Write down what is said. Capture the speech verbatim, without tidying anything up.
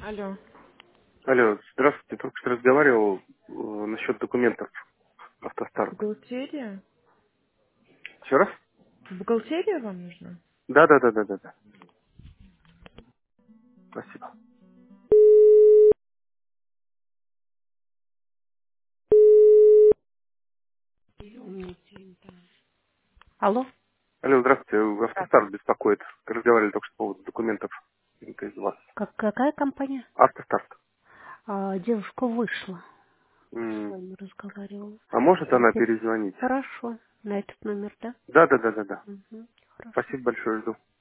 Алло. Алло, здравствуйте. Только что разговаривал э, насчет документов автостарт. Бухгалтерия? Еще раз? Бухгалтерия вам нужна? Да, да, да, да, да, да. Спасибо. Алло? Алло, здравствуйте. Автостарт беспокоит. Разговаривали только что по поводу документов. Это из вас. Как, какая компания? Автостарт. А, девушка вышла. С М, вами разговаривала. А может А, она пер- перезвонить? Хорошо. На этот номер, да? Да, да, да, да, да. Угу. Хорошо. Спасибо большое, жду.